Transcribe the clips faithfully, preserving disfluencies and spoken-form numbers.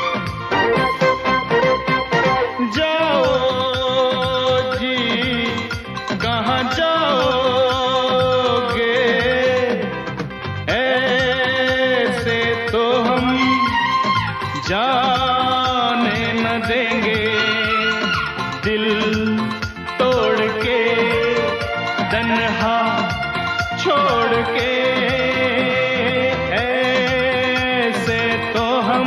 जाओ जी कहाँ जाओगे, ऐसे तो हम जाने न देंगे। दिल तोड़ के तन्हा छोड़ के, ऐसे तो हम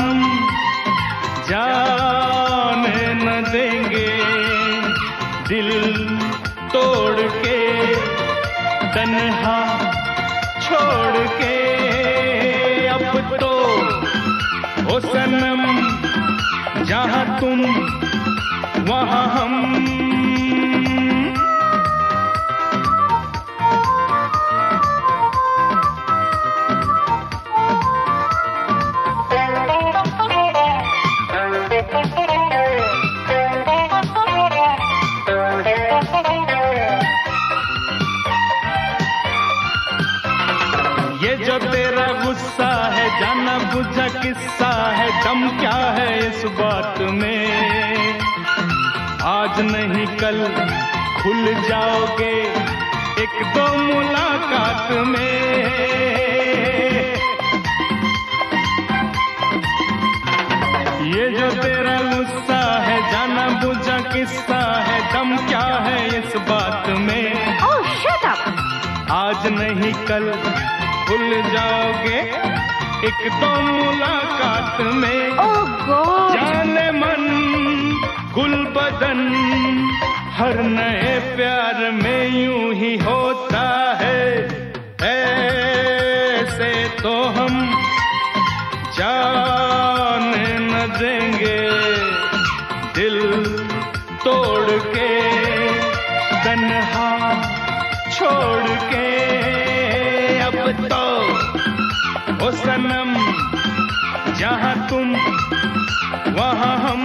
जाने न देंगे। दिल तोड़ के तन्हा छोड़ के, अब तो ओ सनम जहाँ तुम वहाँ हम। ये जो तेरा गुस्सा है जाना बुझा किस्सा है, दम क्या है इस बात में। आज नहीं कल खुल जाओगे एक दो मुलाकात में। ये जो तेरा गुस्सा है जाना बुझा किस्सा है, दम क्या है इस बात में। Oh, shut up! आज नहीं कल भूल जाओगे एक दो मुलाकात में। Oh God! जाने मन गुल बदन हर नए प्यार में यूं ही होता है। ऐसे तो हम जाने न देंगे। दिल तोड़ के तन्हा छोड़ के, अब तो ओ सनम जहाँ तुम वहाँ हम।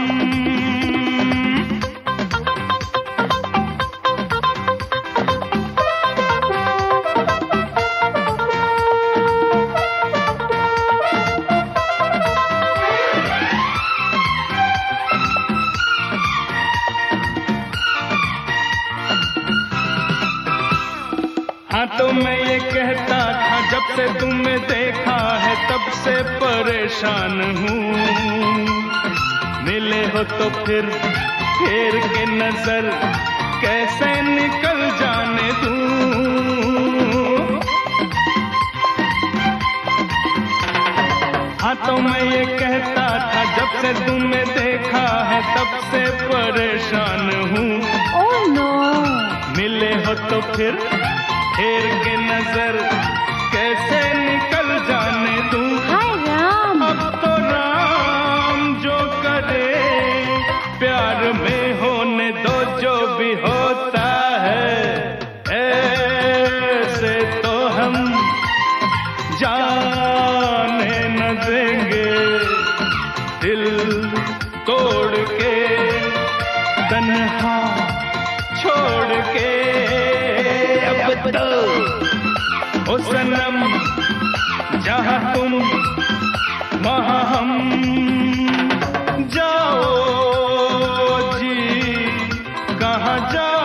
हाँ तो मैं ये कहता था जब से तुम्हें देखा है तब से परेशान हूँ। मिले हो तो फिर फेर के नजर कैसे निकल जाने दूँ। हाँ तो मैं ये कहता था जब से तुम्हें देखा है तब से परेशान हूँ। Oh no! मिले हो तो फिर फेर के नजर कैसे निकल जाने दूं। हाय राम! अब तो राम जो करे प्यार में होने दो जो भी होता है। ऐसे तो हम जाने न देंगे। दिल तोड़ के तन्हा छोड़ के, अब तो ओ सनम जहाँ तुम वहाँ हम। जाओ जी कहाँ जाओ